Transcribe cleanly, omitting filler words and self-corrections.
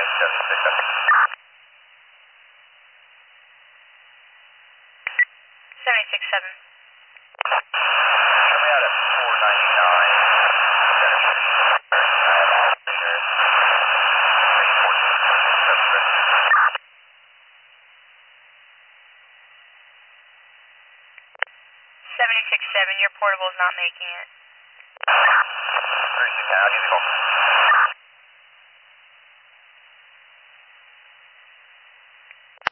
76.7. Coming out at 499. Center City. I have operator. 76.7, your portable is not making it. 36, I'll give you a call.